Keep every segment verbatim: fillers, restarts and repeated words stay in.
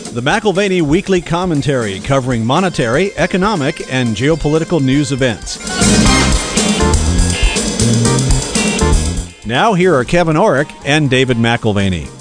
The McIlvaney Weekly Commentary, covering monetary, economic, and geopolitical news events. Now here are Kevin Orrick and David McIlvaney.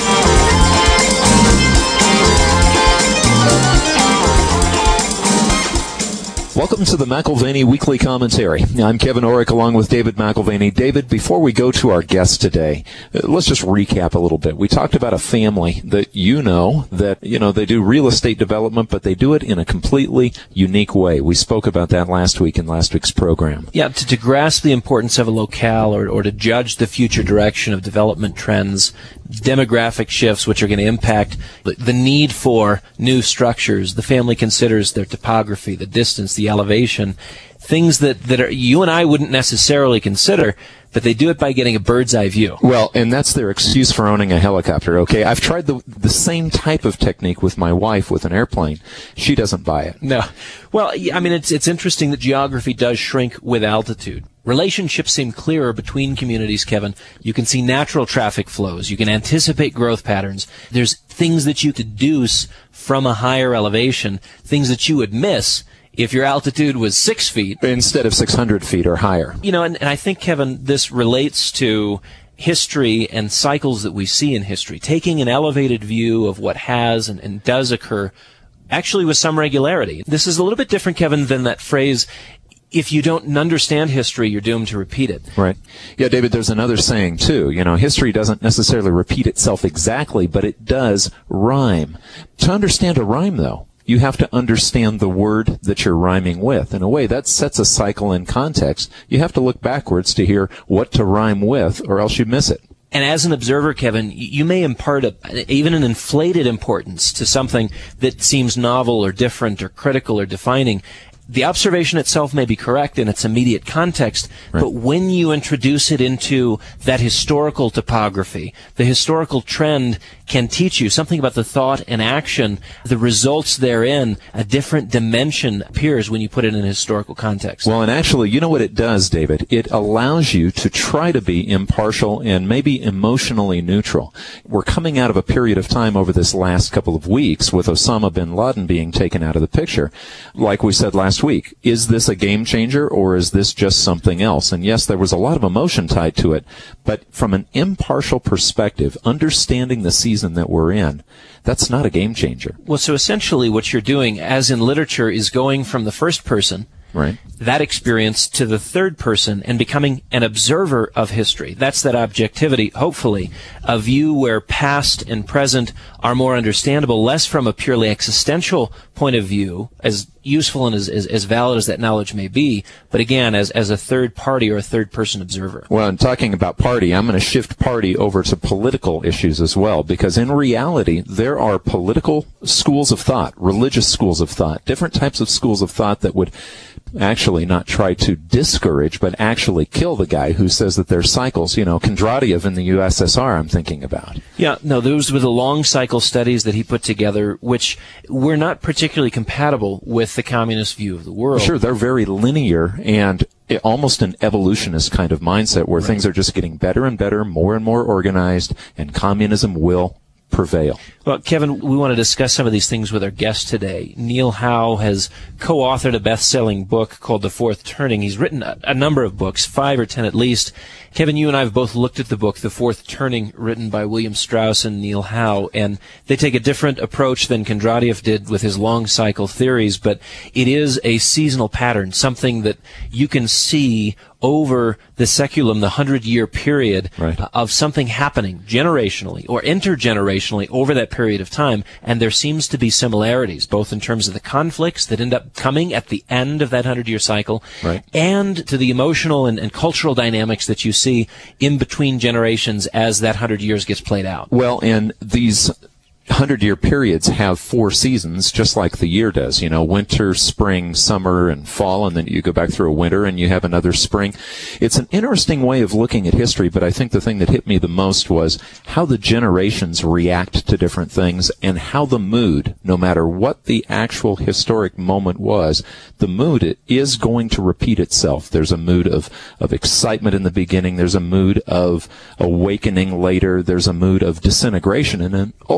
Welcome to the McIlvaney Weekly Commentary. I'm Kevin Orrick along with David McIlvaney. David, before we go to our guest today, let's just recap a little bit. We talked about a family that you know, that, you know, they do real estate development, but they do it in a completely unique way. We spoke about that last week in last week's program. Yeah, to, to grasp the importance of a locale or, or to judge the future direction of development trends, demographic shifts which are going to impact the, the need for new structures, the family considers their topography, the distance, the elevation, things that, that are, you and I wouldn't necessarily consider, but they do it by getting a bird's eye view. Well, and that's their excuse for owning a helicopter, okay? I've tried the the same type of technique with my wife with an airplane. She doesn't buy it. No. Well, I mean, it's it's interesting that geography does shrink with altitude. Relationships seem clearer between communities, Kevin. You can see natural traffic flows. You can anticipate growth patterns. There's things that you deduce from a higher elevation, things that you would miss if your altitude was six feet. Instead of six hundred feet or higher. You know, and, and I think, Kevin, this relates to history and cycles that we see in history. Taking an elevated view of what has and, and does occur, actually with some regularity. This is a little bit different, Kevin, than that phrase, if you don't understand history, you're doomed to repeat it. Right. Yeah, David, there's another saying, too. You know, history doesn't necessarily repeat itself exactly, but it does rhyme. To understand a rhyme, though, you have to understand the word that you're rhyming with. In a way, that sets a cycle in context. You have to look backwards to hear what to rhyme with, or else you miss it. And as an observer, Kevin, you may impart a, even an inflated importance to something that seems novel or different or critical or defining. The observation itself may be correct in its immediate context, right, but when you introduce it into that historical topography, the historical trend can teach you something about the thought and action, the results therein. A different dimension appears when you put it in a historical context. Well, and actually, you know what it does, David? It allows you to try to be impartial and maybe emotionally neutral. We're coming out of a period of time over this last couple of weeks with Osama bin Laden being taken out of the picture. Like we said last week, is this a game changer or is this just something else? And yes, there was a lot of emotion tied to it, but from an impartial perspective, understanding the season that we're in, that's not a game changer. Well, so essentially what you're doing, as in literature, is going from the first person, right, that experience, to the third person and becoming an observer of history. That's that objectivity, hopefully, a view where past and present are more understandable, less from a purely existential point of view, as useful and as, as, as valid as that knowledge may be, but again, as, as a third party or a third person observer. Well, and talking about party, I'm going to shift party over to political issues as well, because in reality, there are political schools of thought, religious schools of thought, different types of schools of thought that would actually not try to discourage, but actually kill the guy who says that there's cycles. You know, Kondratiev in the U S S R I'm thinking about. Yeah, no, those were the long cycle studies that he put together, which were not particularly compatible with the communist view of the world. Sure, they're very linear and almost an evolutionist kind of mindset where right, things are just getting better and better, more and more organized, and communism will prevail. Well, Kevin, we want to discuss some of these things with our guest today. Neil Howe has co-authored a best-selling book called The Fourth Turning. He's written a, a number of books, five or ten at least. Kevin, you and I have both looked at the book, The Fourth Turning, written by William Strauss and Neil Howe, and they take a different approach than Kondratiev did with his long cycle theories, but it is a seasonal pattern, something that you can see over the seculum, the hundred-year period, right, of something happening generationally or intergenerationally over that period of time, and there seems to be similarities, both in terms of the conflicts that end up coming at the end of that hundred-year cycle, right, and to the emotional and, and cultural dynamics that you see in between generations as that hundred years gets played out. Well, and these hundred-year periods have four seasons, just like the year does. You know, winter, spring, summer, and fall, and then you go back through a winter and you have another spring. It's an interesting way of looking at history, but I think the thing that hit me the most was how the generations react to different things and how the mood, no matter what the actual historic moment was, the mood is going to repeat itself. There's a mood of, of excitement in the beginning. There's a mood of awakening later. There's a mood of disintegration, and then ultimately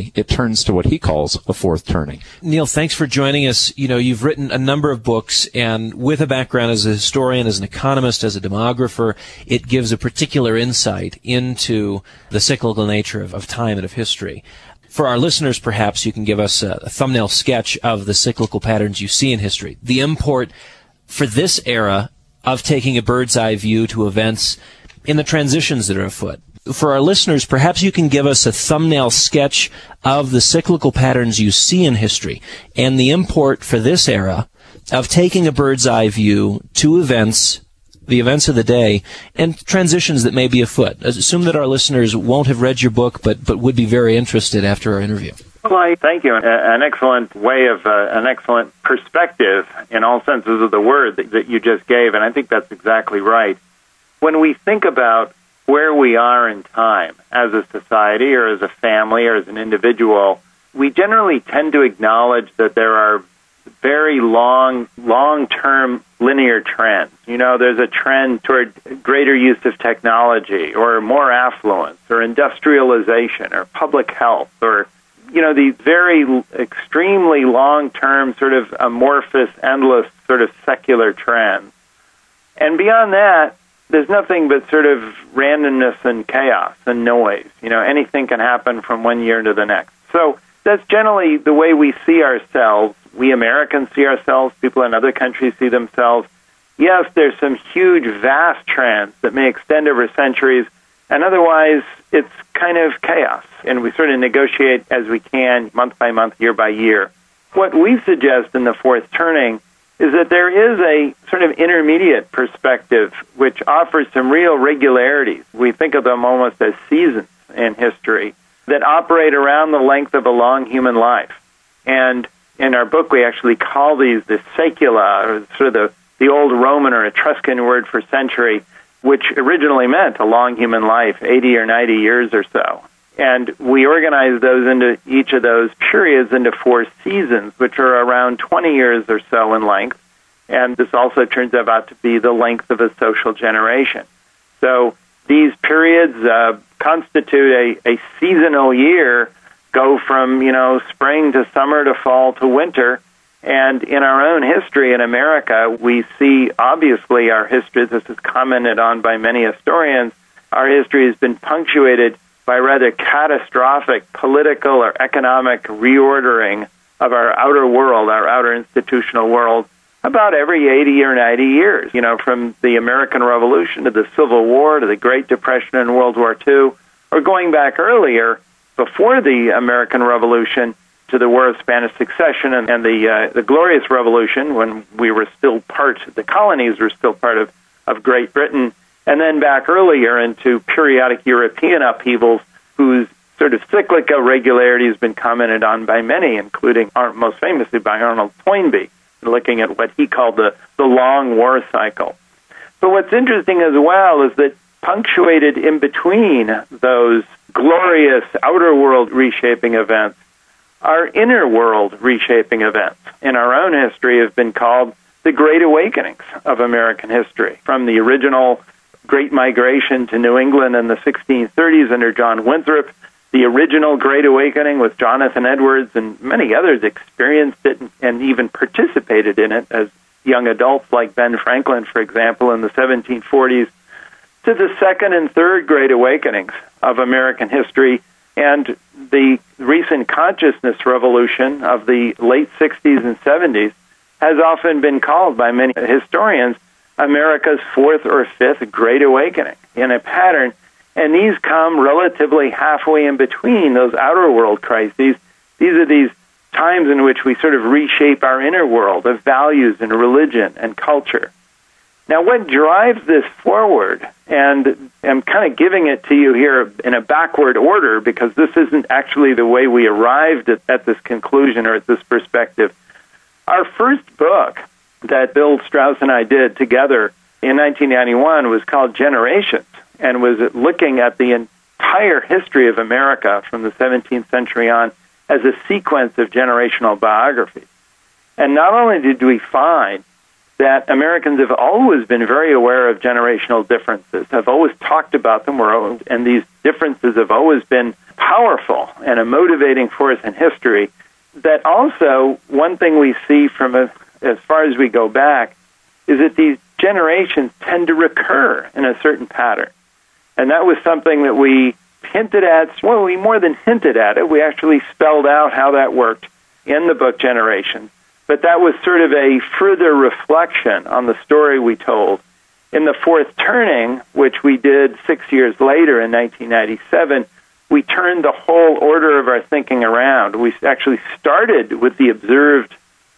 suddenly it turns to what he calls a fourth turning. Neil, thanks for joining us. You know, you've written a number of books, and with a background as a historian, as an economist, as a demographer, it gives a particular insight into the cyclical nature of, of time and of history. For our listeners, perhaps you can give us a, a thumbnail sketch of the cyclical patterns you see in history. The import for this era of taking a bird's eye view to events in the transitions that are afoot. For our listeners, perhaps you can give us a thumbnail sketch of the cyclical patterns you see in history and the import for this era of taking a bird's eye view to events, the events of the day, and transitions that may be afoot. Assume that our listeners won't have read your book, but, but would be very interested after our interview. Well, I thank you. An excellent way of, uh, an excellent perspective in all senses of the word that, that you just gave, and I think that's exactly right. When we think about where we are in time as a society or as a family or as an individual, we generally tend to acknowledge that there are very long, long-term linear trends. You know, there's a trend toward greater use of technology or more affluence or industrialization or public health or, you know, these very extremely long-term sort of amorphous, endless sort of secular trends. And beyond that, there's nothing but sort of randomness and chaos and noise. You know, anything can happen from one year to the next. So that's generally the way we see ourselves. We Americans see ourselves. People in other countries see themselves. Yes, there's some huge, vast trends that may extend over centuries, and otherwise it's kind of chaos. And we sort of negotiate as we can, month by month, year by year. What we suggest in the fourth turning is that there is a sort of intermediate perspective which offers some real regularities. We think of them almost as seasons in history that operate around the length of a long human life. And in our book, we actually call these the saecula, or sort of the, the old Roman or Etruscan word for century, which originally meant a long human life, eighty or ninety years or so. And we organize those into each of those periods into four seasons, which are around twenty years or so in length. And this also turns out to be the length of a social generation. So these periods uh, constitute a, a seasonal year, go from, you know, spring to summer to fall to winter. And in our own history in America, we see, obviously, our history, this is commented on by many historians, our history has been punctuated by rather catastrophic political or economic reordering of our outer world, our outer institutional world, about every eighty or ninety years. You know, from the American Revolution to the Civil War to the Great Depression and World War Two, or going back earlier, before the American Revolution, to the War of Spanish Succession and, and the uh, the Glorious Revolution, when we were still part, the colonies were still part of, of Great Britain, and then back earlier into periodic European upheavals whose sort of cyclic irregularity has been commented on by many, including, most famously, by Arnold Toynbee, looking at what he called the, the long war cycle. But what's interesting as well is that punctuated in between those glorious outer world reshaping events, our inner world reshaping events in our own history have been called the Great Awakenings of American history, from the original Great Migration to New England in the sixteen thirties under John Winthrop, the original Great Awakening with Jonathan Edwards, and many others experienced it and even participated in it as young adults, like Ben Franklin, for example, in the seventeen forties, to the second and third Great Awakenings of American history, and the recent consciousness revolution of the late sixties and seventies has often been called by many historians America's fourth or fifth Great Awakening in a pattern. And these come relatively halfway in between those outer world crises. These are these times in which we sort of reshape our inner world of values and religion and culture. Now, what drives this forward, and I'm kind of giving it to you here in a backward order because this isn't actually the way we arrived at, at this conclusion or at this perspective. Our first book that Bill Strauss and I did together in nineteen ninety-one was called Generations, and was looking at the entire history of America from the seventeenth century on as a sequence of generational biographies. And not only did we find that Americans have always been very aware of generational differences, have always talked about them, and these differences have always been powerful and a motivating force in history. That also, one thing we see from a, as far as we go back is that these generations tend to recur in a certain pattern. And that was something that we hinted at. Well, we more than hinted at it. We actually spelled out how that worked in the book Generations. But that was sort of a further reflection on the story we told. In the Fourth Turning, which we did six years later in nineteen ninety-seven, we turned the whole order of our thinking around. We actually started with the observed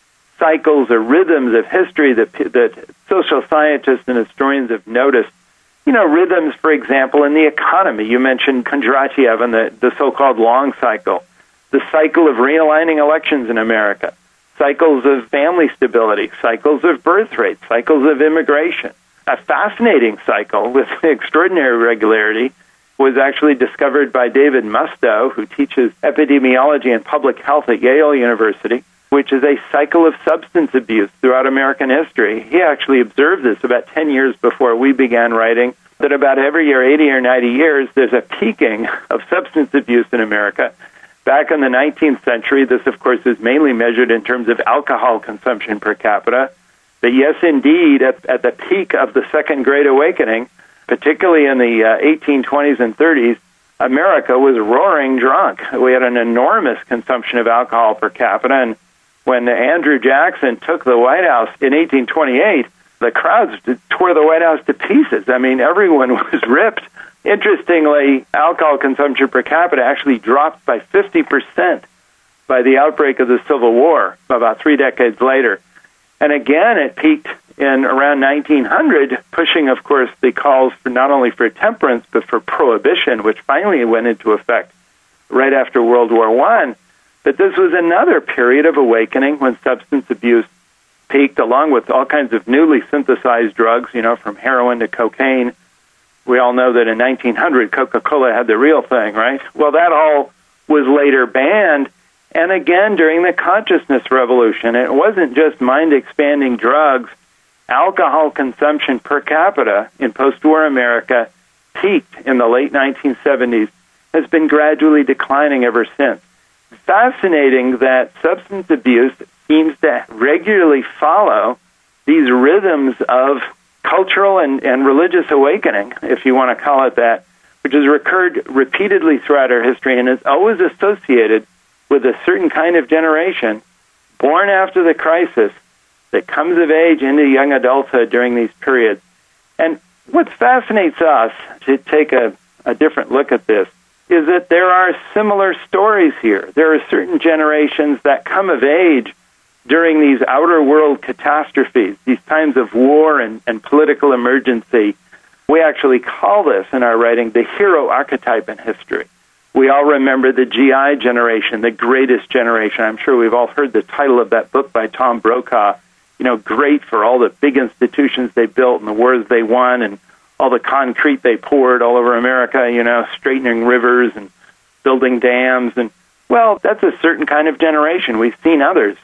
cycles or rhythms of history that, that social scientists and historians have noticed. You know, rhythms, for example, in the economy. You mentioned Kondratiev and the, the so-called long cycle, the cycle of realigning elections in America, cycles of family stability, cycles of birth rates, cycles of immigration. A fascinating cycle with extraordinary regularity was actually discovered by David Musto, who teaches epidemiology and public health at Yale University, which is a cycle of substance abuse throughout American history. He actually observed this about ten years before we began writing, that about every year, eighty or ninety years, there's a peaking of substance abuse in America. Back in the nineteenth century, this, of course, is mainly measured in terms of alcohol consumption per capita. But yes, indeed, at, at the peak of the Second Great Awakening, particularly in the uh, eighteen twenties and thirties, America was roaring drunk. We had an enormous consumption of alcohol per capita, and when Andrew Jackson took the White House in eighteen twenty-eight, the crowds tore the White House to pieces. I mean, everyone was ripped. Interestingly, alcohol consumption per capita actually dropped by fifty percent by the outbreak of the Civil War, about three decades later. And again, it peaked in around nineteen hundred, pushing, of course, the calls for not only for temperance, but for prohibition, which finally went into effect right after World War One. But this was another period of awakening when substance abuse peaked, along with all kinds of newly synthesized drugs, you know, from heroin to cocaine. We all know that in nineteen hundred, Coca-Cola had the real thing, right? Well, that all was later banned. And again, during the consciousness revolution, it wasn't just mind-expanding drugs. Alcohol consumption per capita in post-war America peaked in the late nineteen seventies, has been gradually declining ever since. Fascinating that substance abuse seems to regularly follow these rhythms of cultural and, and religious awakening, if you want to call it that, which has recurred repeatedly throughout our history and is always associated with a certain kind of generation born after the crisis that comes of age into young adulthood during these periods. And what fascinates us, to take a, a different look at this, is that there are similar stories here. There are certain generations that come of age during these outer world catastrophes, these times of war and, and political emergency. We actually call this in our writing the hero archetype in history. We all remember the G I generation, the greatest generation. I'm sure we've all heard the title of that book by Tom Brokaw. You know, great for all the big institutions they built and the wars they won and all the concrete they poured all over America, you know, straightening rivers and building dams. And, well, that's a certain kind of generation. We've seen others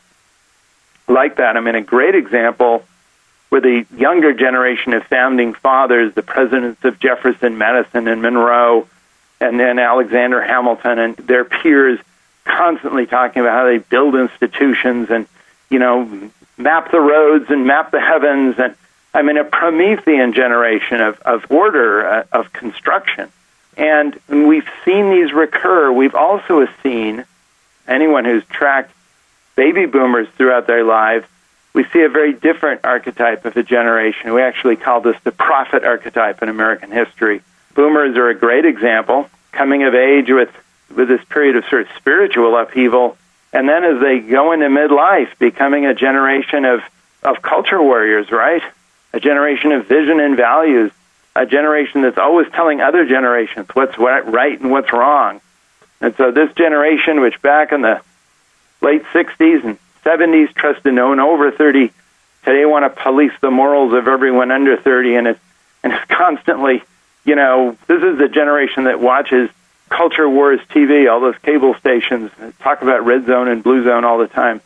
like that. I mean, a great example were the younger generation of founding fathers, the presidents of Jefferson, Madison, and Monroe, and then Alexander Hamilton and their peers constantly talking about how they build institutions and, you know, map the roads and map the heavens. And, I mean, a Promethean generation of, of order, uh, of construction. And we've seen these recur. We've also seen, anyone who's tracked baby boomers throughout their lives, we see a very different archetype of a generation. We actually call this the prophet archetype in American history. Boomers are a great example, coming of age with, with this period of sort of spiritual upheaval, and then as they go into midlife, becoming a generation of, of culture warriors, right? A generation of vision and values, a generation that's always telling other generations what's right and what's wrong. And so this generation, which back in the late sixties and seventies trusted no one over thirty, today want to police the morals of everyone under thirty, and it's, and it's constantly, you know, this is the generation that watches Culture Wars T V, all those cable stations, talk about red zone and blue zone all the time.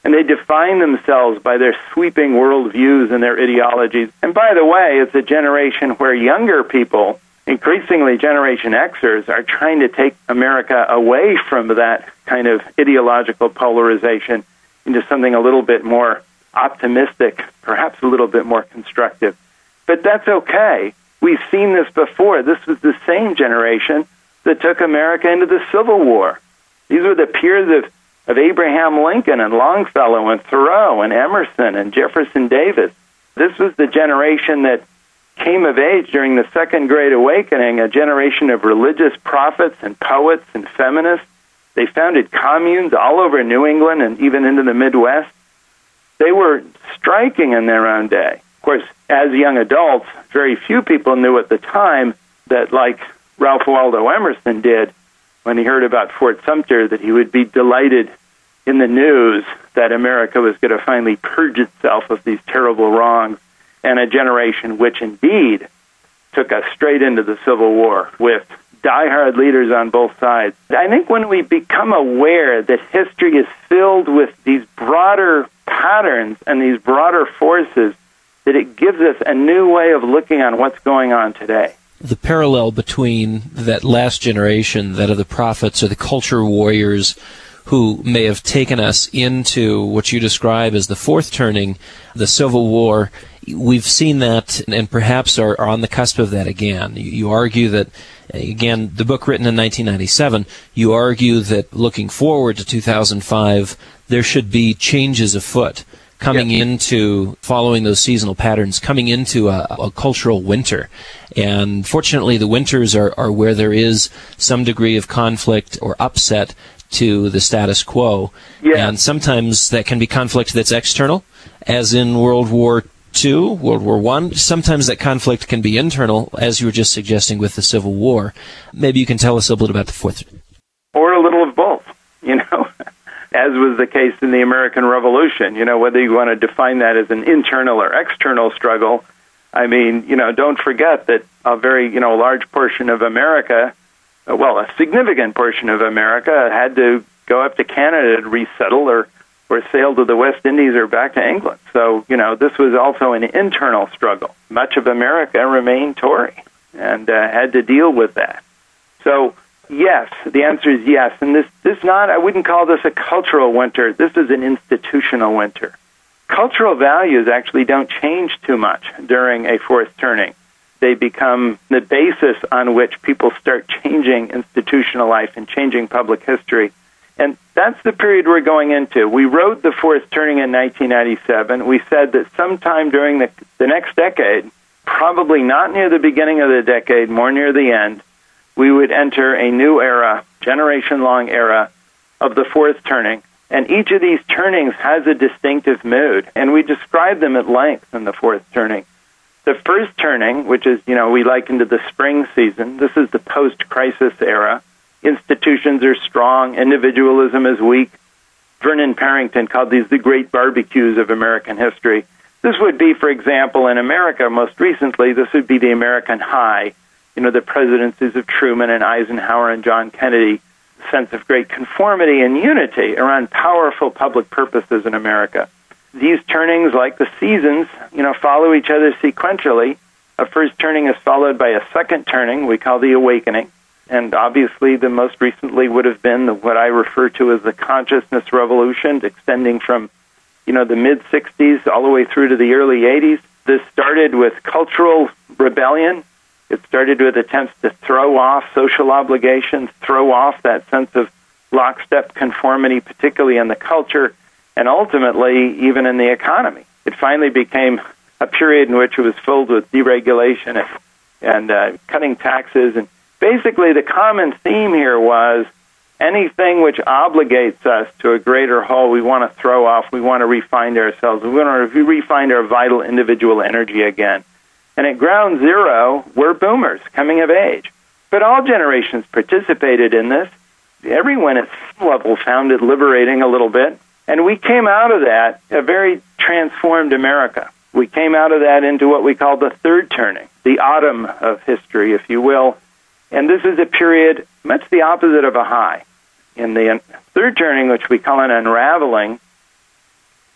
and they define themselves by their sweeping worldviews and their ideologies. And by the way, it's a generation where younger people, increasingly Generation Xers, are trying to take America away from that kind of ideological polarization into something a little bit more optimistic, perhaps a little bit more constructive. But that's okay. We've seen this before. This was the same generation that took America into the Civil War. These were the peers of, of Abraham Lincoln and Longfellow and Thoreau and Emerson and Jefferson Davis. This was the generation that came of age during the Second Great Awakening, a generation of religious prophets and poets and feminists. They founded communes all over New England and even into the Midwest. They were striking in their own day. Of course, as young adults, very few people knew at the time that, like Ralph Waldo Emerson did when he heard about Fort Sumter, that he would be delighted in the news that America was going to finally purge itself of these terrible wrongs, and a generation which indeed took us straight into the Civil War with diehard leaders on both sides. I think when we become aware that history is filled with these broader patterns and these broader forces, that it gives us a new way of looking on what's going on today. The parallel between that last generation, that of the prophets or the culture warriors who may have taken us into what you describe as the fourth turning, the Civil War, we've seen that and perhaps are, are on the cusp of that again. You, you argue that, again, the book written in nineteen ninety-seven, you argue that looking forward to two thousand five, there should be changes afoot coming yeah. into, following those seasonal patterns, coming into a, a cultural winter. And fortunately, the winters are, are where there is some degree of conflict or upset to the status quo. Yeah. And sometimes that can be conflict that's external, as in World War Two, World War One. Sometimes that conflict can be internal, as you were just suggesting with the Civil War. Maybe you can tell us a little about the fourth. Or a little of both, you know, as was the case in the American Revolution. You know, whether you want to define that as an internal or external struggle, I mean, you know, don't forget that a very, you know, large portion of America, well, a significant portion of America had to go up to Canada to resettle or or sail to the West Indies or back to England. So, you know, this was also an internal struggle. Much of America remained Tory and uh, had to deal with that. So, yes, the answer is yes. And this, this not, I wouldn't call this a cultural winter. This is an institutional winter. Cultural values actually don't change too much during a fourth turning. They become the basis on which people start changing institutional life and changing public history. And that's the period we're going into. We wrote the fourth turning in nineteen ninety-seven. We said that sometime during the, the next decade, probably not near the beginning of the decade, more near the end, we would enter a new era, generation-long era of the fourth turning. And each of these turnings has a distinctive mood, and we describe them at length in the fourth turning. The first turning, which is, you know, we liken to the spring season, this is the post-crisis era. Institutions are strong, individualism is weak. Vernon Parrington called these the great barbecues of American history. This would be, for example, in America, most recently, this would be the American high, you know, the presidencies of Truman and Eisenhower and John Kennedy, sense of great conformity and unity around powerful public purposes in America. These turnings, like the seasons, you know, follow each other sequentially. A first turning is followed by a second turning we call the awakening. And obviously the most recently would have been the, what I refer to as the consciousness revolution, extending from, you know, the mid-sixties all the way through to the early eighties. This started with cultural rebellion. It started with attempts to throw off social obligations, throw off that sense of lockstep conformity, particularly in the culture, and ultimately even in the economy. It finally became a period in which it was filled with deregulation and, and uh, cutting taxes. And basically the common theme here was anything which obligates us to a greater whole, we want to throw off, we want to refine ourselves, we want to refine our vital individual energy again. And at ground zero, we're boomers coming of age. But all generations participated in this. Everyone at some level found it liberating a little bit. And we came out of that a very transformed America. We came out of that into what we call the third turning, the autumn of history, if you will. And this is a period much the opposite of a high. In the third turning, which we call an unraveling,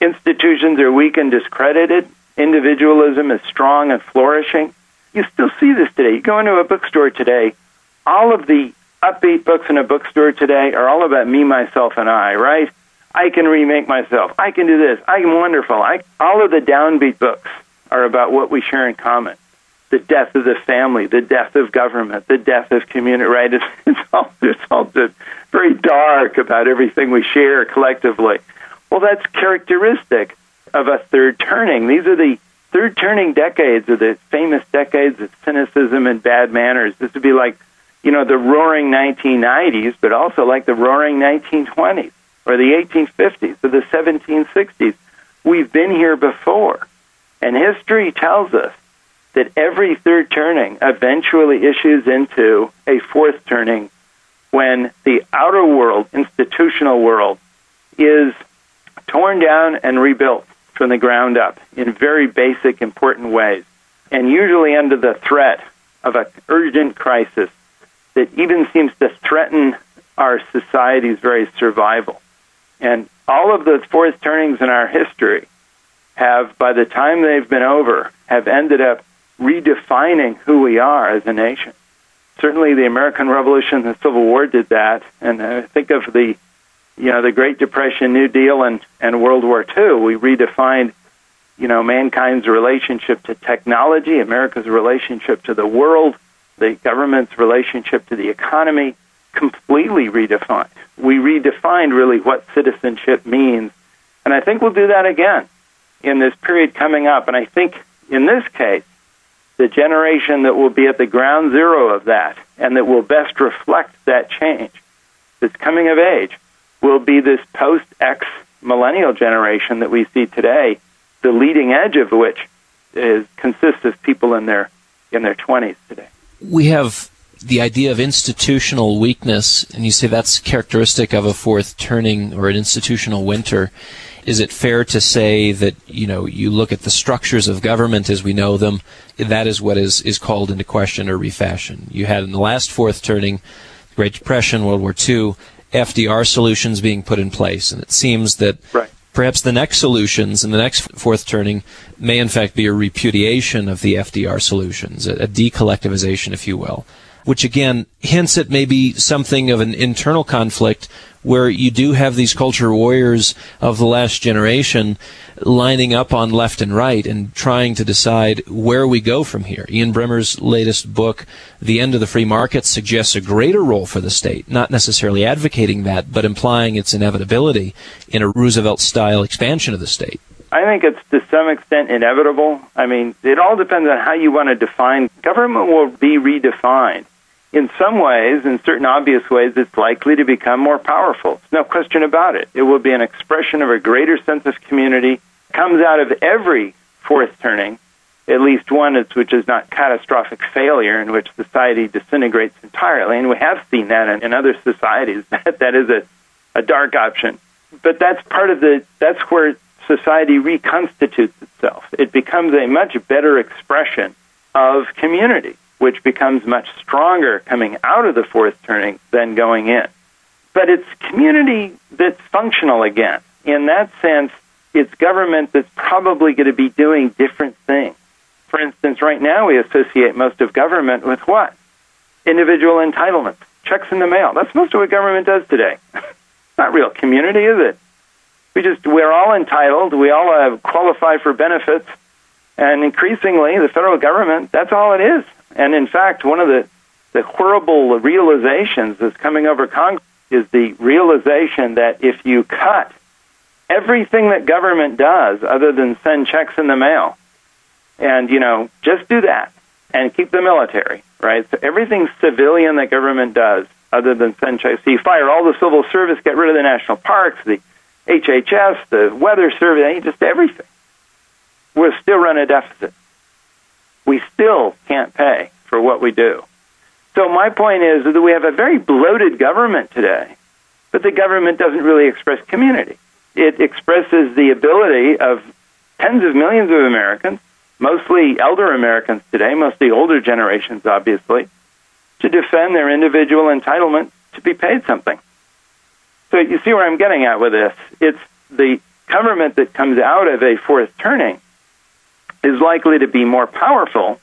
institutions are weak and discredited. Individualism is strong and flourishing. You still see this today. You go into a bookstore today, all of the upbeat books in a bookstore today are all about me, myself, and I, right? I can remake myself. I can do this. I'm wonderful. I, all of the downbeat books are about what we share in common. The death of the family, the death of government, the death of community, right? It's, it's all, it's all just very dark about everything we share collectively. Well, that's characteristic of a third turning. These are the third turning decades, or the famous decades of cynicism and bad manners. This would be like, you know, the roaring nineteen nineties, but also like the roaring nineteen twenties, or the eighteen fifties, or the seventeen sixties. We've been here before. And history tells us that every third turning eventually issues into a fourth turning when the outer world, institutional world, is torn down and rebuilt from the ground up in very basic, important ways, and usually under the threat of an urgent crisis that even seems to threaten our society's very survival. And all of the fourth turnings in our history have, by the time they've been over, have ended up redefining who we are as a nation. Certainly the American Revolution, the Civil War did that, and I think of the, you know, the Great Depression, New Deal, and, and World War Two. We redefined, you know, mankind's relationship to technology, America's relationship to the world, the government's relationship to the economy, completely redefined. We redefined really what citizenship means, and I think we'll do that again in this period coming up. And I think in this case, the generation that will be at the ground zero of that and that will best reflect that change that's coming of age will be this post-X millennial generation that we see today, the leading edge of which is consists of people in their in their twenties today. We have the idea of institutional weakness, and you say that's characteristic of a fourth turning or an institutional winter. Is it fair to say that, you know, you look at the structures of government as we know them, that is what is, is called into question or refashion? You had in the last fourth turning, Great Depression, World War Two, F D R solutions being put in place, and it seems that right. perhaps the next solutions in the next fourth turning may in fact be a repudiation of the F D R solutions, a, a decollectivization, if you will, which again hints at maybe something of an internal conflict where you do have these culture warriors of the last generation lining up on left and right and trying to decide where we go from here. Ian Bremmer's latest book, The End of the Free Market, suggests a greater role for the state, not necessarily advocating that, but implying its inevitability in a Roosevelt-style expansion of the state. I think it's to some extent inevitable. I mean, it all depends on how you want to define. Government will be redefined. In some ways, in certain obvious ways, it's likely to become more powerful. No question about it. It will be an expression of a greater sense of community. Comes out of every fourth turning, at least one which is not catastrophic failure, in which society disintegrates entirely. And we have seen that in, in other societies. That, that is a, a dark option. But that's part of the, that's where society reconstitutes itself. It becomes a much better expression of community, which becomes much stronger coming out of the fourth turning than going in. But it's community that's functional again. In that sense, it's government that's probably going to be doing different things. For instance, right now we associate most of government with what? Individual entitlements, checks in the mail. That's most of what government does today. Not real community, is it? We just, we're all entitled, we all have qualify for benefits, and increasingly the federal government, that's all it is. And in fact, one of the, the horrible realizations that's coming over Congress is the realization that if you cut everything that government does other than send checks in the mail, and, you know, just do that and keep the military, right? So everything civilian that government does other than send checks. So you fire all the civil service, get rid of the national parks, the H H S, the weather service, just everything. We'll still run a deficit. We still can't pay for what we do. So my point is that we have a very bloated government today, but the government doesn't really express community. It expresses the ability of tens of millions of Americans, mostly elder Americans today, mostly older generations, obviously, to defend their individual entitlement to be paid something. So you see where I'm getting at with this. It's the government that comes out of a fourth turning is likely to be more powerful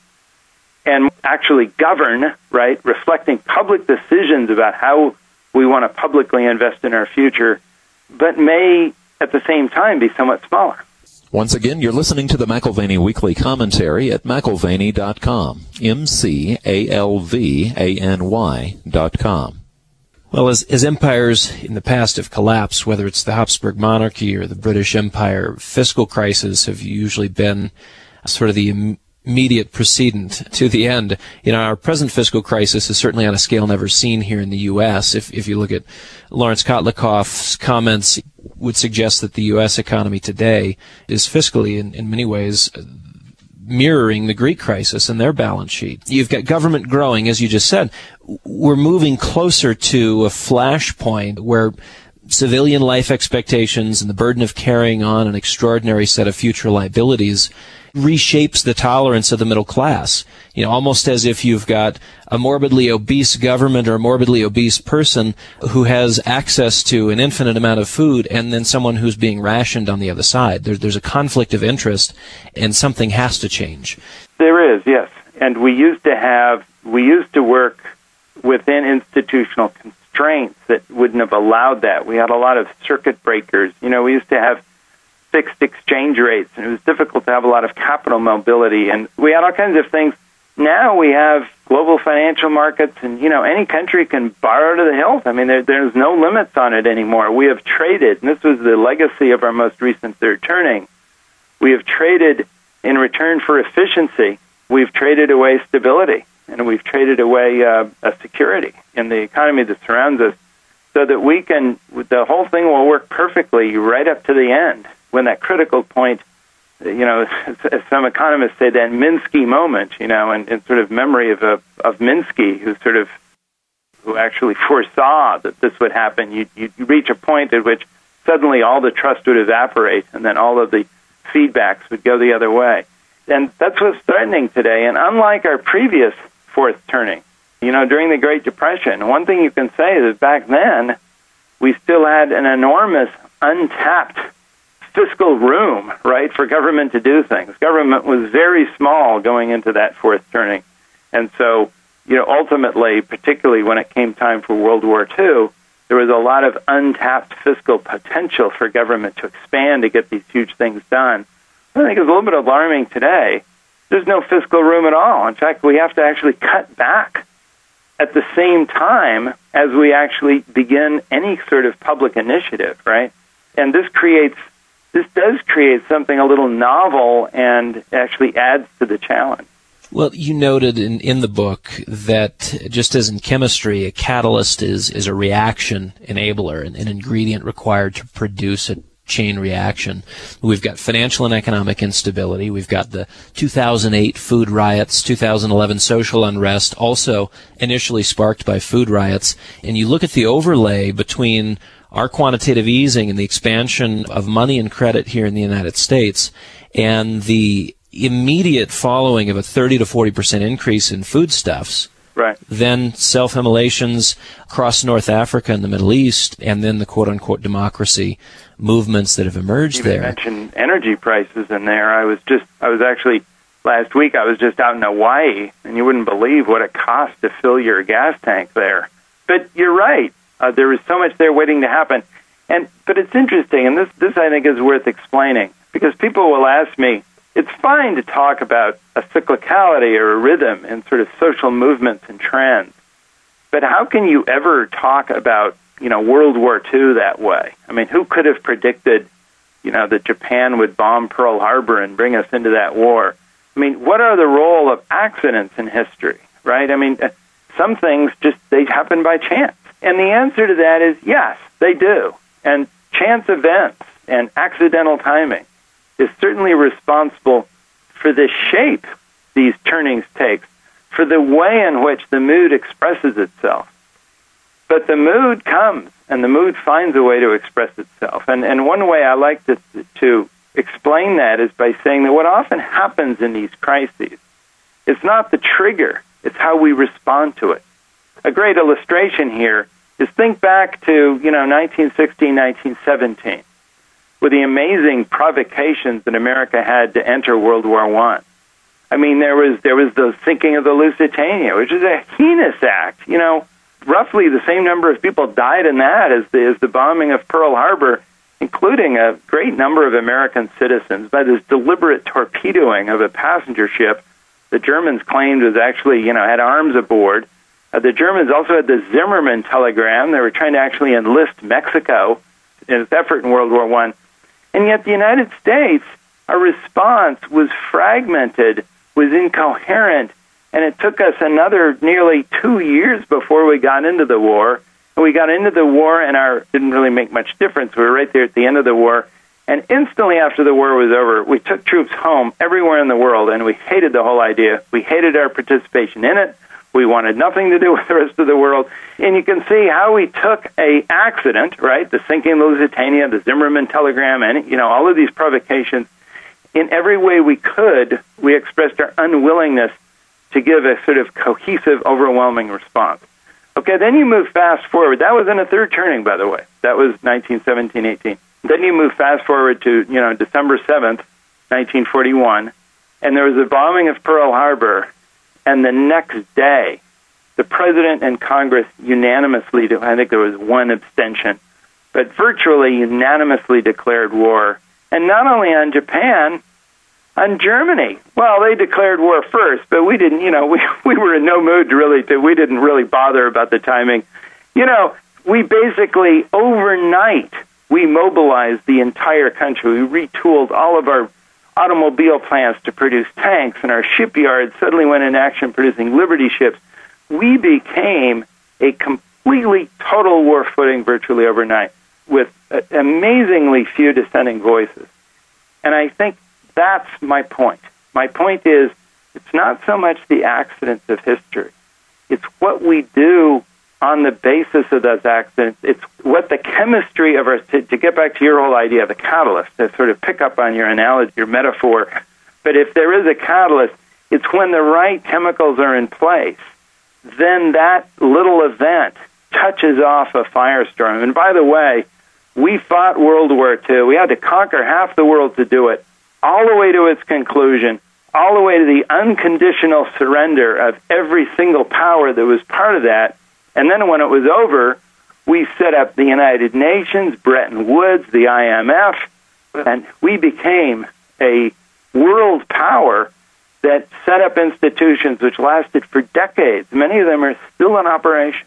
and actually govern, right, reflecting public decisions about how we want to publicly invest in our future, but may at the same time be somewhat smaller. Once again, you're listening to the McAlvany Weekly Commentary at McAlvany dot com, M C A L V A N Y dot com. Well, as, as empires in the past have collapsed, whether it's the Habsburg monarchy or the British Empire, fiscal crises have usually been sort of the immediate precedent to the end. You know, our present fiscal crisis is certainly on a scale never seen here in the U S. If if you look at Lawrence Kotlikoff's comments, would suggest that the U S economy today is fiscally, in, in many ways, mirroring the Greek crisis in their balance sheet. You've got government growing, as you just said. We're moving closer to a flashpoint where civilian life expectations and the burden of carrying on an extraordinary set of future liabilities reshapes the tolerance of the middle class. You know, almost as if you've got a morbidly obese government or a morbidly obese person who has access to an infinite amount of food, and then someone who's being rationed on the other side. There, there's a conflict of interest, and something has to change. There is, yes. And we used to have, we used to work within institutional constraints that wouldn't have allowed that. We had a lot of circuit breakers. You know, we used to have fixed exchange rates, and it was difficult to have a lot of capital mobility, and we had all kinds of things. Now we have global financial markets, and, you know, any country can borrow to the hilt. I mean, there, there's no limits on it anymore. We have traded, and this was the legacy of our most recent third turning. We have traded in return for efficiency. We've traded away stability, and we've traded away uh, a security in the economy that surrounds us, so that we can, the whole thing will work perfectly right up to the end. When that critical point, you know, as some economists say, that Minsky moment, you know, and, and sort of memory of a, of Minsky, who sort of, who actually foresaw that this would happen, you you reach a point at which suddenly all the trust would evaporate, and then all of the feedbacks would go the other way. And that's what's threatening today. And unlike our previous fourth turning, you know, during the Great Depression, one thing you can say is that back then, we still had an enormous untapped fiscal room, right, for government to do things. Government was very small going into that fourth turning. And so, you know, ultimately, particularly when it came time for World War Two, there was a lot of untapped fiscal potential for government to expand to get these huge things done. I think it's a little bit alarming today. There's no fiscal room at all. In fact, we have to actually cut back at the same time as we actually begin any sort of public initiative, right? And this creates This does create something a little novel and actually adds to the challenge. Well, you noted in, in the book that just as in chemistry, a catalyst is, is a reaction enabler, an, an ingredient required to produce a chain reaction. We've got financial and economic instability. We've got the two thousand eight food riots, two thousand eleven social unrest, also initially sparked by food riots. And you look at the overlay between our quantitative easing and the expansion of money and credit here in the United States, and the immediate following of a thirty to forty percent increase in foodstuffs, right? Then self-immolations across North Africa and the Middle East, and then the quote-unquote democracy movements that have emerged you there. You mentioned energy prices in there. I was just, I was actually, last week I was just out in Hawaii, and you wouldn't believe what it costs to fill your gas tank there. But you're right. Uh, there is so much there waiting to happen. And but it's interesting, and this, this I think is worth explaining, because people will ask me, it's fine to talk about a cyclicality or a rhythm in sort of social movements and trends, but how can you ever talk about, you know, World War Two that way? I mean, who could have predicted, you know, that Japan would bomb Pearl Harbor and bring us into that war? I mean, what are the role of accidents in history, right? I mean, some things just, they happen by chance. And the answer to that is yes, they do. And chance events and accidental timing is certainly responsible for the shape these turnings take, for the way in which the mood expresses itself. But the mood comes, and the mood finds a way to express itself. And and one way I like to, to explain that is by saying that what often happens in these crises, it's not the trigger, it's how we respond to it. A great illustration here is think back to, you know, nineteen sixteen, nineteen seventeen. were the amazing provocations that America had to enter World War One. I mean, there was there was the sinking of the Lusitania, which is a heinous act. You know, roughly the same number of people died in that as the, as the bombing of Pearl Harbor, including a great number of American citizens, by this deliberate torpedoing of a passenger ship the Germans claimed was actually, you know, had arms aboard. Uh, the Germans also had the Zimmermann telegram. They were trying to actually enlist Mexico in its effort in World War One. And yet the United States, our response was fragmented, was incoherent, and it took us another nearly two years before we got into the war. And we got into the war, and our didn't really make much difference. We were right there at the end of the war. And instantly after the war was over, we took troops home everywhere in the world, and we hated the whole idea. We hated our participation in it. We wanted nothing to do with the rest of the world. And you can see how we took a accident, right, the sinking of the Lusitania, the Zimmermann telegram, and, you know, all of these provocations. In every way we could, we expressed our unwillingness to give a sort of cohesive, overwhelming response. Okay, then you move fast forward. That was in a third turning, by the way. That was nineteen seventeen eighteen. Then you move fast forward to, you know, December seventh, nineteen forty-one, and there was a bombing of Pearl Harbor, and the next day, the President and Congress unanimously, I think there was one abstention, but virtually unanimously declared war, and not only on Japan, on Germany. Well, they declared war first, but we didn't, you know, we, we were in no mood to really, to, we didn't really bother about the timing. You know, we basically, overnight, we mobilized the entire country. We retooled all of our automobile plants to produce tanks, and our shipyards suddenly went in action producing Liberty ships. We became a completely total war footing virtually overnight with amazingly few dissenting voices. And I think that's my point. My point is, it's not so much the accidents of history. It's what we do on the basis of those accidents. It's what the chemistry of our, to, to get back to your whole idea, the catalyst, to sort of pick up on your analogy, your metaphor. But if there is a catalyst, it's when the right chemicals are in place, then that little event touches off a firestorm. And by the way, we fought World War Two. We had to conquer half the world to do it, all the way to its conclusion, all the way to the unconditional surrender of every single power that was part of that. And then when it was over, we set up the United Nations, Bretton Woods, the I M F, and we became a world power that set up institutions which lasted for decades. Many of them are still in operation.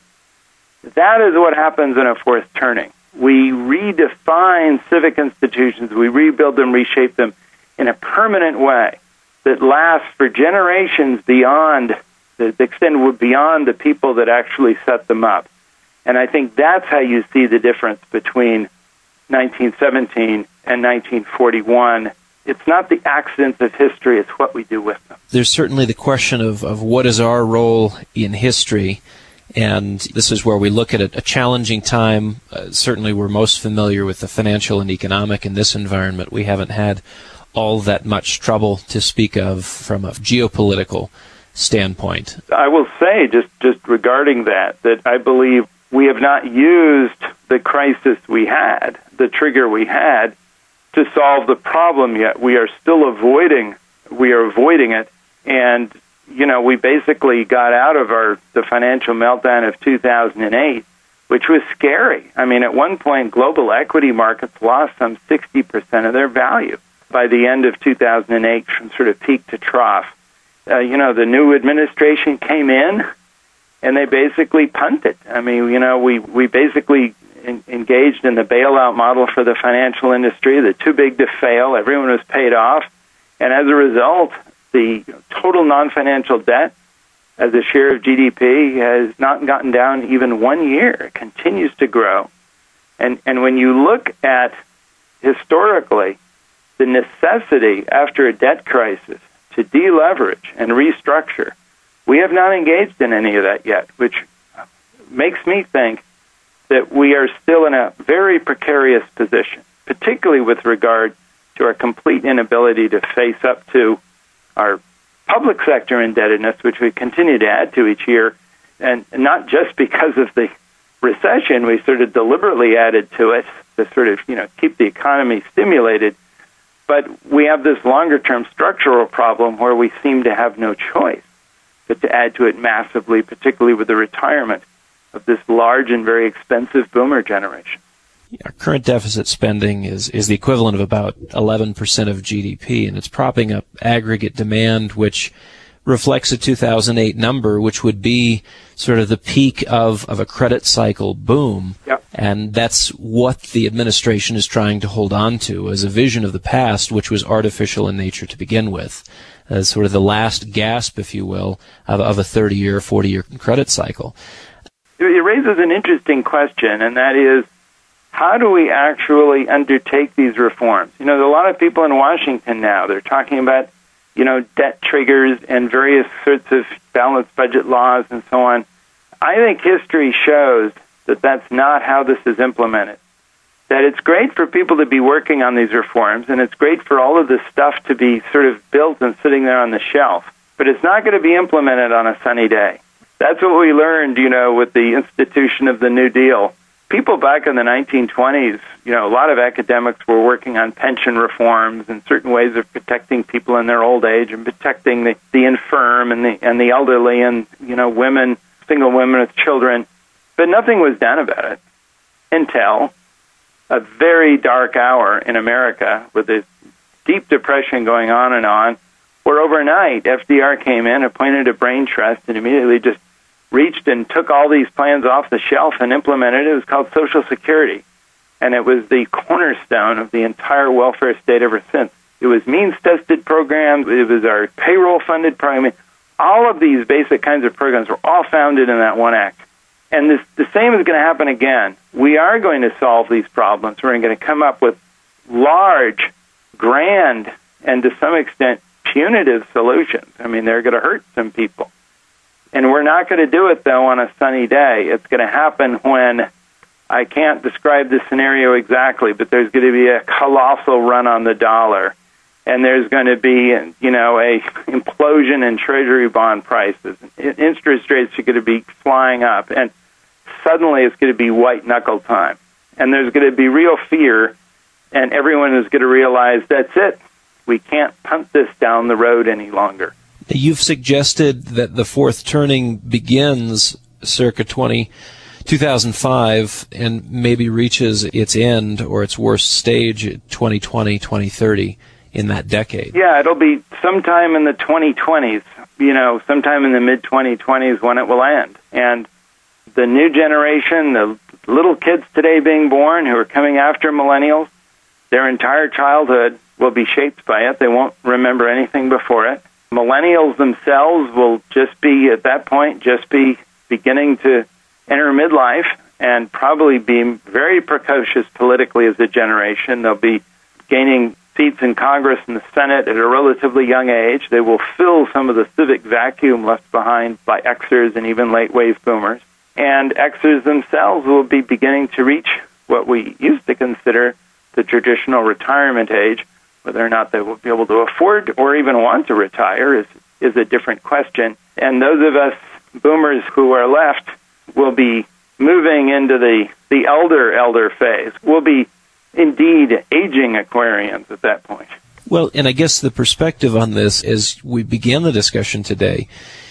That is what happens in a fourth turning. We redefine civic institutions, we rebuild them, reshape them in a permanent way that lasts for generations beyond the extent beyond the people that actually set them up. And I think that's how you see the difference between nineteen seventeen and nineteen forty-one. It's not the accidents of history, it's what we do with them. There's certainly the question of, of what is our role in history, and this is where we look at a, a challenging time. Uh, certainly we're most familiar with the financial and economic in this environment. We haven't had all that much trouble to speak of from a geopolitical standpoint. I will say, just, just regarding that, that I believe we have not used the crisis we had, the trigger we had, to solve the problem yet. We are still avoiding, we are avoiding it, and, you know, we basically got out of our the financial meltdown of two thousand eight, which was scary. I mean, at one point, global equity markets lost some sixty percent of their value by the end of two thousand eight, from sort of peak to trough. Uh, you know, the new administration came in, and they basically punted. I mean, you know, we, we basically in, engaged in the bailout model for the financial industry, the too big to fail. Everyone was paid off. And as a result, the total non-financial debt as a share of G D P has not gotten down even one year. It continues to grow. And, and when you look at, historically, the necessity after a debt crisis to deleverage and restructure, we have not engaged in any of that yet, which makes me think that we are still in a very precarious position, particularly with regard to our complete inability to face up to our public sector indebtedness, which we continue to add to each year, and not just because of the recession. We sort of deliberately added to it to sort of, you know, keep the economy stimulated. But we have this longer-term structural problem where we seem to have no choice but to add to it massively, particularly with the retirement of this large and very expensive boomer generation. Our current deficit spending is, is the equivalent of about eleven percent of G D P, and it's propping up aggregate demand, which reflects a two thousand eight number, which would be sort of the peak of, of a credit cycle boom. Yep. And that's what the administration is trying to hold on to as a vision of the past, which was artificial in nature to begin with, as sort of the last gasp, if you will, of, of a thirty-year, forty-year credit cycle. It raises an interesting question, and that is, how do we actually undertake these reforms? You know, there are a lot of people in Washington now, they're talking about, you know, debt triggers and various sorts of balanced budget laws and so on. I think history shows that that's not how this is implemented. That it's great for people to be working on these reforms, and it's great for all of this stuff to be sort of built and sitting there on the shelf, but it's not going to be implemented on a sunny day. That's what we learned, you know, with the institution of the New Deal. People back in the nineteen twenties, you know, a lot of academics were working on pension reforms and certain ways of protecting people in their old age and protecting the, the infirm and the and the elderly and, you know, women, single women with children. But nothing was done about it until a very dark hour in America with this deep depression going on and on, where overnight F D R came in, appointed a brain trust, and immediately just reached and took all these plans off the shelf and implemented it. It was called Social Security, and it was the cornerstone of the entire welfare state ever since. It was means-tested programs. It was our payroll-funded program. All of these basic kinds of programs were all founded in that one act. And this, the same is going to happen again. We are going to solve these problems. We're going to come up with large, grand, and to some extent punitive solutions. I mean, they're going to hurt some people. And we're not going to do it, though, on a sunny day. It's going to happen when, I can't describe the scenario exactly, but there's going to be a colossal run on the dollar. And there's going to be, you know, a implosion in Treasury bond prices. Interest rates are going to be flying up. And suddenly it's going to be white-knuckle time. And there's going to be real fear, and everyone is going to realize that's it. We can't punt this down the road any longer. You've suggested that the fourth turning begins circa twenty, two thousand five and maybe reaches its end or its worst stage at twenty twenty, twenty thirty in that decade. Yeah, it'll be sometime in the twenty twenties, you know, sometime in the mid twenty twenties when it will end. And the new generation, the little kids today being born who are coming after millennials, their entire childhood will be shaped by it. They won't remember anything before it. Millennials themselves will just be, at that point, just be beginning to enter midlife and probably be very precocious politically as a generation. They'll be gaining seats in Congress and the Senate at a relatively young age. They will fill some of the civic vacuum left behind by Xers and even late-wave boomers. And Xers themselves will be beginning to reach what we used to consider the traditional retirement age. Whether or not they will be able to afford or even want to retire is, is a different question. And those of us boomers who are left will be moving into the, the elder, elder phase. We'll be indeed aging Aquarians at that point. Well, and I guess the perspective on this as we began the discussion today,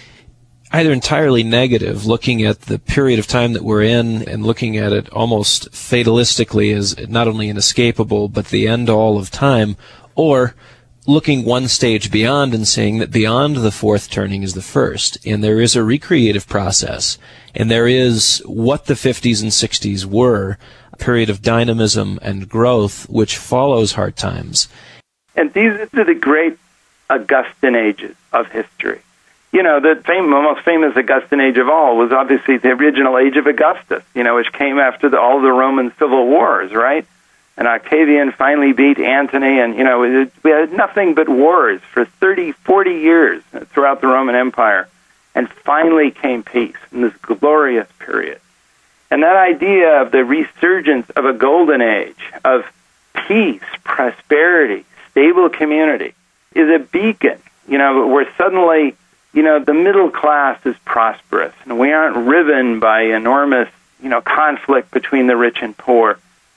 either entirely negative, looking at the period of time that we're in and looking at it almost fatalistically as not only inescapable, but the end-all of time, or looking one stage beyond and saying that beyond the fourth turning is the first, and there is a recreative process, and there is what the fifties and sixties were, a period of dynamism and growth which follows hard times. And these are the great Augustan ages of history. You know, the fam- most famous Augustan age of all was obviously the original age of Augustus, you know, which came after the, all the Roman civil wars, right? And Octavian finally beat Antony, and, you know, it, we had nothing but wars for thirty, forty years throughout the Roman Empire. And finally came peace in this glorious period. And that idea of the resurgence of a golden age, of peace, prosperity, stable community, is a beacon, you know, where suddenly, you know, the middle class is prosperous, and we aren't riven by enormous, you know, conflict between the rich and poor.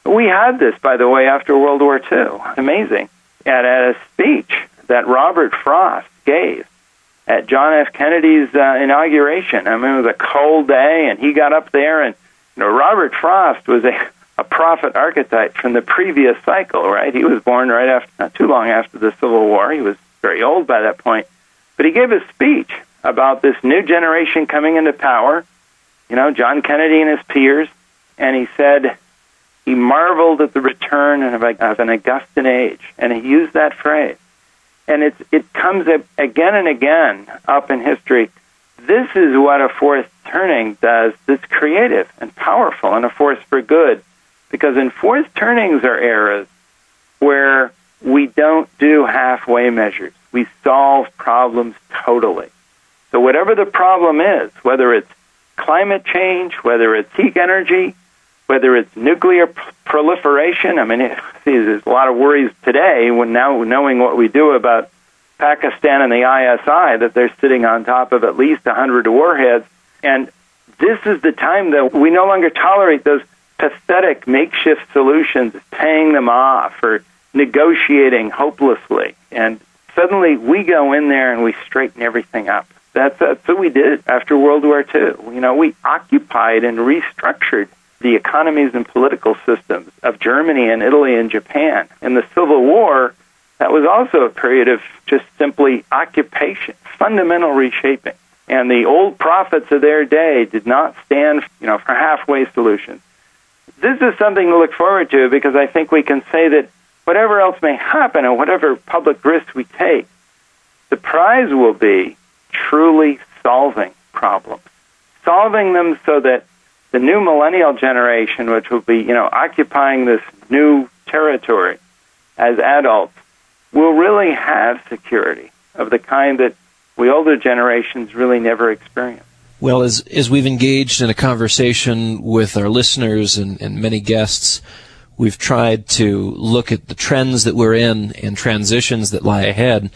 We had this, by the way, after World War Two. Amazing. At, at a speech that Robert Frost gave at John F. Kennedy's uh, inauguration. I mean, it was a cold day, and he got up there, and you know, Robert Frost was a, a prophet archetype from the previous cycle, right? He was born right after, not too long after the Civil War. He was very old by that point. But he gave a speech about this new generation coming into power, you know, John Kennedy and his peers, and he said he marveled at the return of, a, of an Augustan age, and he used that phrase. And it's, it comes up again and again up in history. This is what a fourth turning does that's creative and powerful and a force for good. Because in fourth turnings are eras where we don't do halfway measures. We solve problems totally. So whatever the problem is, whether it's climate change, whether it's peak energy, whether it's nuclear p- proliferation. I mean, it, see, there's a lot of worries today when now knowing what we do about Pakistan and the I S I, that they're sitting on top of at least one hundred warheads. And this is the time that we no longer tolerate those pathetic makeshift solutions, paying them off or negotiating hopelessly. And suddenly we go in there and we straighten everything up. That's, that's what we did after World War Two. You know, we occupied and restructured the economies and political systems of Germany and Italy and Japan. In the Civil War, that was also a period of just simply occupation, fundamental reshaping. And the old prophets of their day did not stand, you know, for halfway solutions. This is something to look forward to because I think we can say that whatever else may happen and whatever public risks we take, the prize will be truly solving problems, solving them so that the new millennial generation, which will be, you know, occupying this new territory as adults, will really have security of the kind that we older generations really never experienced. Well, as as we've engaged in a conversation with our listeners and, and many guests, we've tried to look at the trends that we're in and transitions that lie ahead.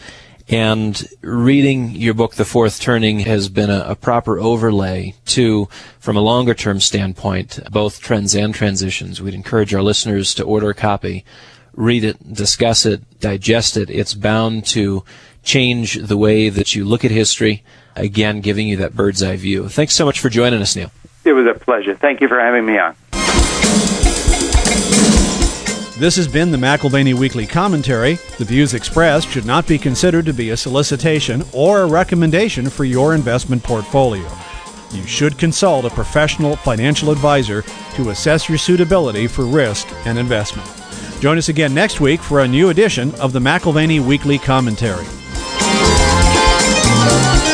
And reading your book, The Fourth Turning, has been a, a proper overlay to, from a longer-term standpoint, both trends and transitions. We'd encourage our listeners to order a copy, read it, discuss it, digest it. It's bound to change the way that you look at history, again, giving you that bird's eye view. Thanks so much for joining us, Neil. It was a pleasure. Thank you for having me on. This has been the McAlvany Weekly Commentary. The views expressed should not be considered to be a solicitation or a recommendation for your investment portfolio. You should consult a professional financial advisor to assess your suitability for risk and investment. Join us again next week for a new edition of the McAlvany Weekly Commentary.